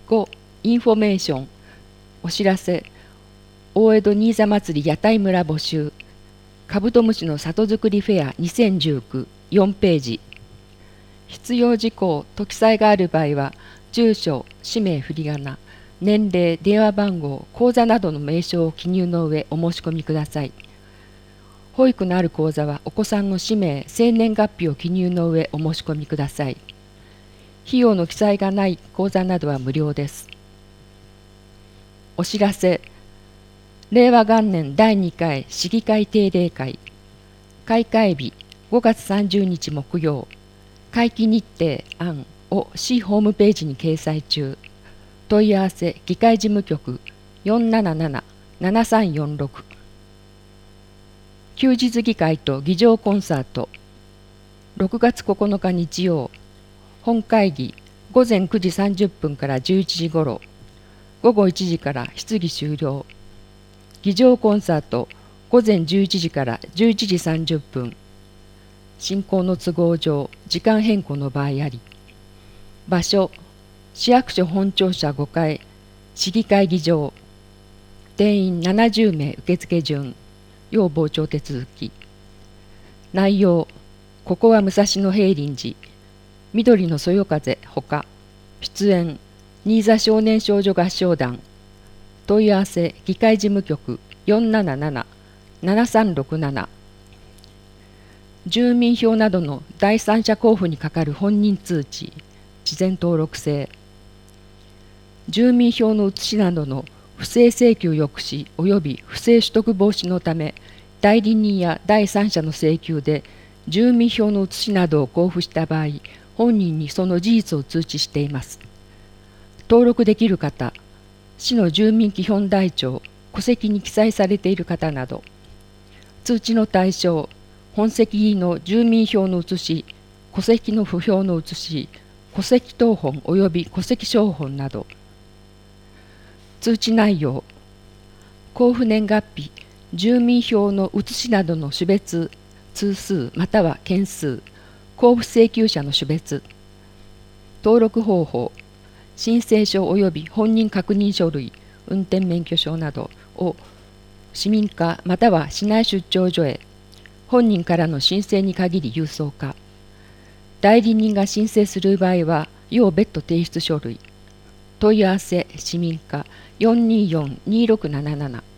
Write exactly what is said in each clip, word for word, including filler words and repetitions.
ご、インフォメーション、お知らせ、大江戸新座祭り屋台村募集、カブトムシの里作りフェアにせんじゅうきゅう、よんページ。必要事項、と記載がある場合は、住所、氏名振り仮名、年齢、電話番号、口座などの名称を記入の上お申し込みください。保育のある口座はお子さんの氏名、生年月日を記入の上お申し込みください。費用の記載がない口座などは無料です。お知らせ、令和元年だいにかい市議会定例会、開会日ごがつさんじゅうにち木曜、会期日程案を市ホームページに掲載中。問い合わせ議会事務局 よんなななな、ななさんよんろく。休日議会と議場コンサート、ろくがつここのか日曜、本会議ごぜんくじさんじゅっぷんからじゅういちじごろ、ごごいちじから質疑終了。議場コンサートごぜんじゅういちじからじゅういちじさんじゅっぷん。進行の都合上、時間変更の場合あり。場所、市役所本庁舎ごかい、市議会議場。定員ななじゅうめい受付順。要傍聴手続き。内容、ここは武蔵野平林寺。緑のそよ風ほか。出演、新座少年少女合唱団。問い合わせ議会事務局 よんなななな、ななさんろくなな。住民票などの第三者交付に係る本人通知、事前登録制。住民票の写しなどの不正請求抑止及び不正取得防止のため、代理人や第三者の請求で住民票の写しなどを交付した場合、本人にその事実を通知しています。登録できる方、市の住民基本台帳、戸籍に記載されている方など。通知の対象、本籍の住民票の写し、戸籍の不評の写し、戸籍謄本及び戸籍抄本など。通知内容、交付年月日、住民票の写しなどの種別、通数または件数、交付請求者の種別、登録方法、申請書及び本人確認書類、運転免許証などを市民課または市内出張所へ、本人からの申請に限り郵送か、代理人が申請する場合は要別途提出書類。問い合わせ市民課 よんにーよん、にーろくなななな。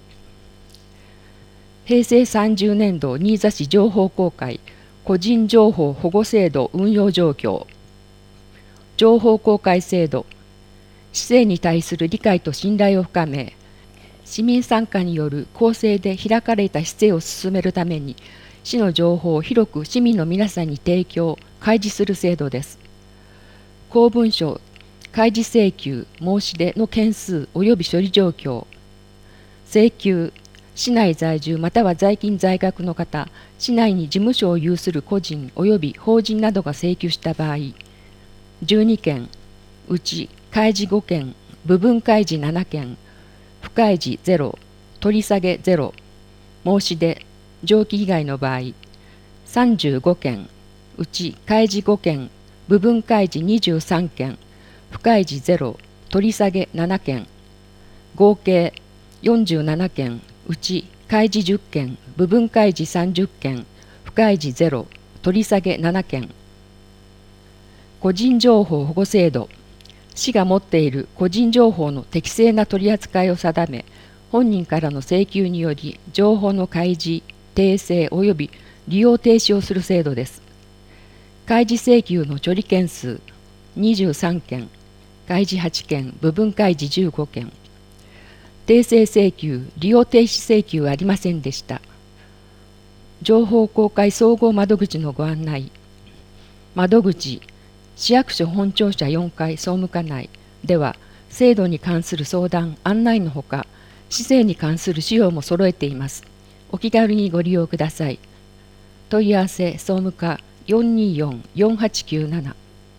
平成さんじゅうねんど新座市情報公開個人情報保護制度運用状況。情報公開制度、市政に対する理解と信頼を深め、市民参加による公正で開かれた市政を進めるために、市の情報を広く市民の皆さんに提供、開示する制度です。公文書、開示請求、申し出の件数及び処理状況。請求、市内在住または在勤在学の方、市内に事務所を有する個人及び法人などが請求した場合、じゅうにけん、うち開示ごけん、部分開示ななけん、不開示ゼロ、取り下げゼロ、申し出、上記以外の場合、さんじゅうごけん、うち開示ごけん、部分開示にじゅうさんけん、不開示ゼロ、取り下げななけん、合計よんじゅうななけん、うち開示じゅっけん、部分開示さんじゅっけん、不開示ゼロ、取り下げななけん。個人情報保護制度、市が持っている個人情報の適正な取り扱いを定め、本人からの請求により情報の開示、訂正及び利用停止をする制度です。開示請求の処理件数にじゅうさんけん、開示はちけん、部分開示じゅうごけん。訂正請求、利用停止請求はありませんでした。情報公開総合窓口のご案内。窓口、市役所本庁舎よんかい総務課内では、制度に関する相談、案内のほか、市政に関する資料も揃えています。お気軽にご利用ください。問い合わせ総務課 よんにーよん、よんはちきゅうなな。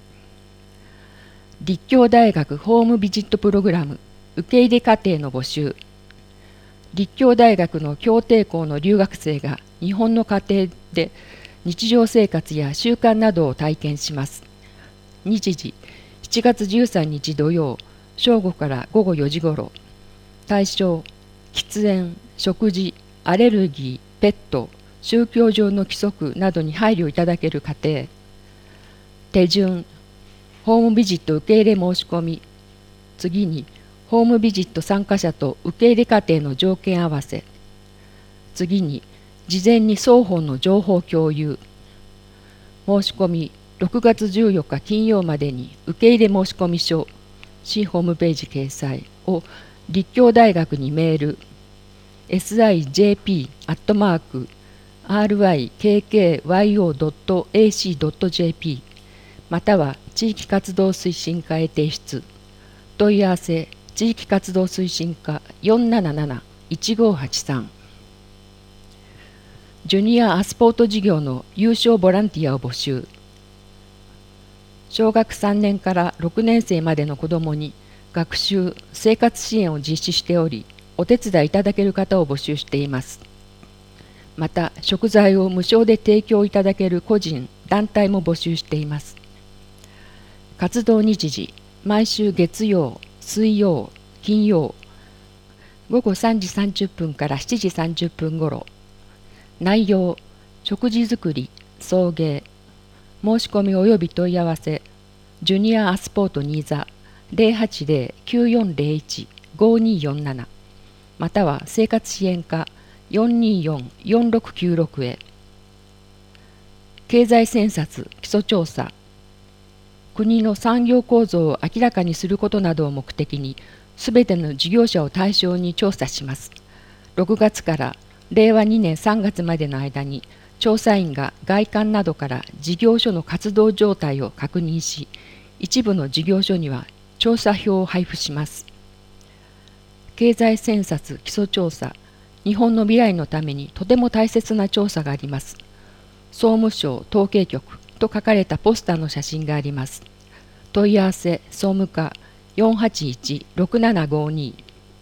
立教大学ホームビジットプログラム受け入れ課程の募集。立教大学の協定校の留学生が日本の家庭で日常生活や習慣などを体験します。日時しちがつじゅうさんにち土曜、 正午から午後よじごろ。対象、喫煙、食事、アレルギー、ペット、宗教上の規則などに配慮いただける家庭。手順、ホームビジット受け入れ申し込み。次に、ホームビジット参加者と受け入れ過程の条件合わせ。次に、事前に双方の情報共有。申し込み、ろくがつじゅうよっか金曜までに受け入れ申込書、市ホームページ掲載を立教大学にメール、エスアイジェーピー アットマーク アールワイケーケーワイオードットエーシードットジェーピー または地域活動推進課へ提出。問い合わせ、地域活動推進課 よんなななないちごはちさん。ジュニアアスポート事業の有償ボランティアを募集。小学さんねんからろくねん生までの子どもに学習・生活支援を実施しており、お手伝いいただける方を募集しています。また、食材を無償で提供いただける個人・団体も募集しています。活動日時、毎週月曜、水曜、金曜、ごごさんじさんじゅっぷんからしちじさんじゅっぷんごろ。内容、食事作り、送迎。申し込み及び問い合わせ、ジュニアアスポート新座 ゼロはちゼロ きゅうよんゼロいち ごによんなな または生活支援課 よんによん よんろくきゅうろく へ。経済選察基礎調査。国の産業構造を明らかにすることなどを目的に、すべての事業者を対象に調査します。ろくがつかられいわにねんさんがつまでの間に、調査員が外観などから事業所の活動状態を確認し、一部の事業所には調査票を配布します。経済選察基礎調査、日本の未来のためにとても大切な調査があります。総務省統計局と書かれたポスターの写真があります。問い合わせ総務課 よんはちいち ろくななごに。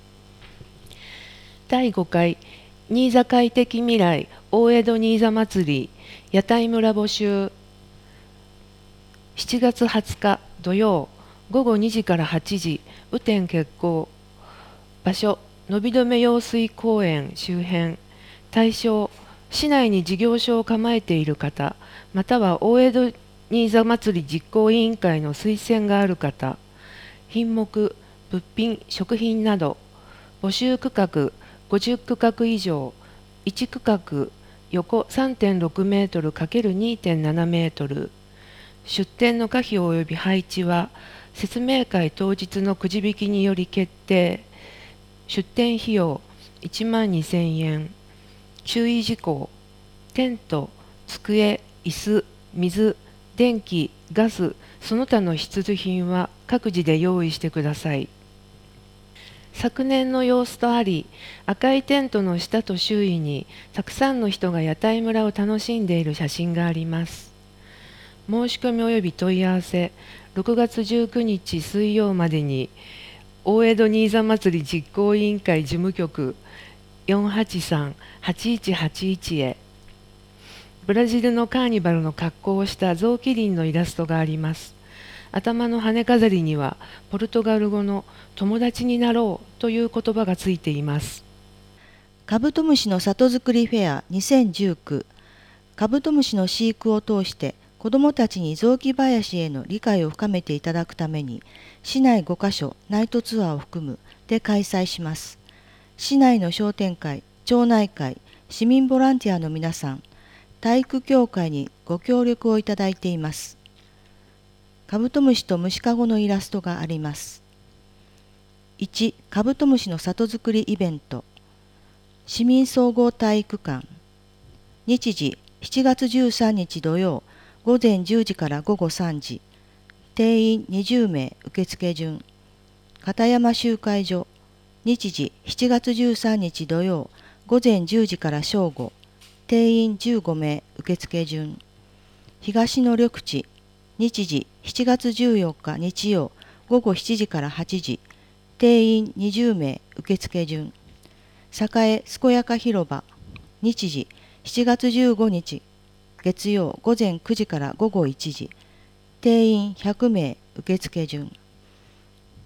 だいごかい新座快適未来大江戸新座祭り屋台村募集。しちがつはつか土曜ごごにじからはちじ、雨天決行。場所、伸び止め用水公園周辺。対象、市内に事業所を構えている方、または大江戸新座祭り実行委員会の推薦がある方。品目、物品、食品など。募集区画、ごじゅっくかく以上。いち区画、横 さんてんろくメートル×にてんななメートル。出店の可否及び配置は、説明会当日のくじ引きにより決定。出店費用いちまんにせんえん。注意事項、テント、机、椅子、水、電気、ガス、その他の必需品は各自で用意してください。昨年の様子とあり、赤いテントの下と周囲にたくさんの人が屋台村を楽しんでいる写真があります。申し込み及び問い合わせ、ろくがつじゅうくにち水曜までに大江戸新座祭り実行委員会事務局 よんはちさん はちいちはちいち へ。ブラジルのカーニバルの格好をしたゾウキリンのイラストがあります。頭の羽飾りにはポルトガル語の友達になろうという言葉がついています。 カブトムシの里づくりフェアにせんじゅうきゅう。カブトムシの飼育を通して子どもたちに雑木林への理解を深めていただくために、市内ごかしょナイトツアーを含むで開催します。市内の商店会、町内会、市民ボランティアの皆さん、体育協会にご協力をいただいています。カブトムシと虫かごのイラストがあります。いち. カブトムシの里づくりイベント。市民総合体育館。日時しちがつじゅうさんにち土曜ごぜんじゅうじからごごさんじ。定員にじゅうめい受付順。片山集会所。日時しちがつじゅうさんにち土曜ごぜんじゅうじから正午。定員じゅうごめい受付順。東の緑地。日時しちがつじゅうよっか日曜ごごしちじからはちじ。定員にじゅうめい受付順。栄健やか広場。日時しちがつじゅうごにち月曜ごぜんくじからごごいちじ。定員ひゃくめい受付順。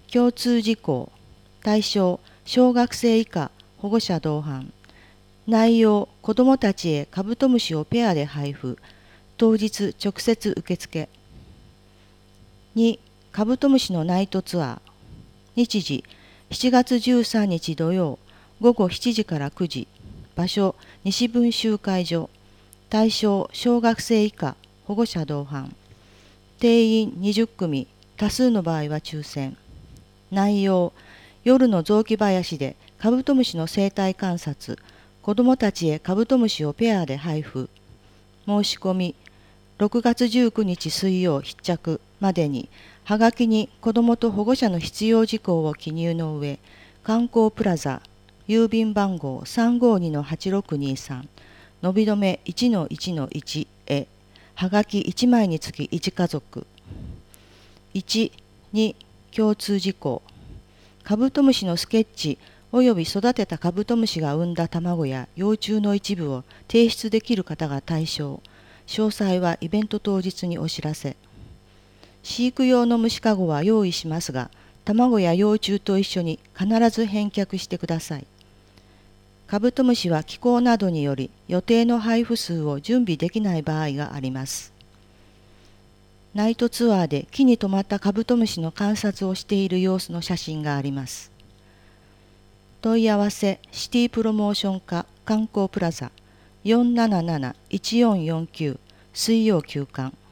共通事項。対象、小学生以下、保護者同伴。内容、子どもたちへカブトムシをペアで配布。当日直接受付。に、カブトムシのナイトツアー。日時、しちがつじゅうさんにち土曜、ごごしちじからくじ。場所、西分集会所。対象、小学生以下、保護者同伴。定員にじゅっくみ、多数の場合は抽選。内容、夜の雑木林でカブトムシの生態観察。子どもたちへカブトムシをペアで配布。申し込み、ろくがつじゅうくにち水曜必着までに、はがきに子どもと保護者の必要事項を記入の上、観光プラザ、郵便番号 さんごにのはちろくにさん、のびどめ いちのいちのいち へ、はがきいちまいにつきいち家族。いち、に、共通事項。カブトムシのスケッチおよび育てたカブトムシが産んだ卵や幼虫の一部を提出できる方が対象。詳細はイベント当日にお知らせ。飼育用の虫かごは用意しますが、卵や幼虫と一緒に必ず返却してください。カブトムシは気候などにより予定の配布数を準備できない場合があります。ナイトツアーで木に止まったカブトムシの観察をしている様子の写真があります。問い合わせシティプロモーション課観光プラザ よんなななのいちよんよんきゅう 水曜休館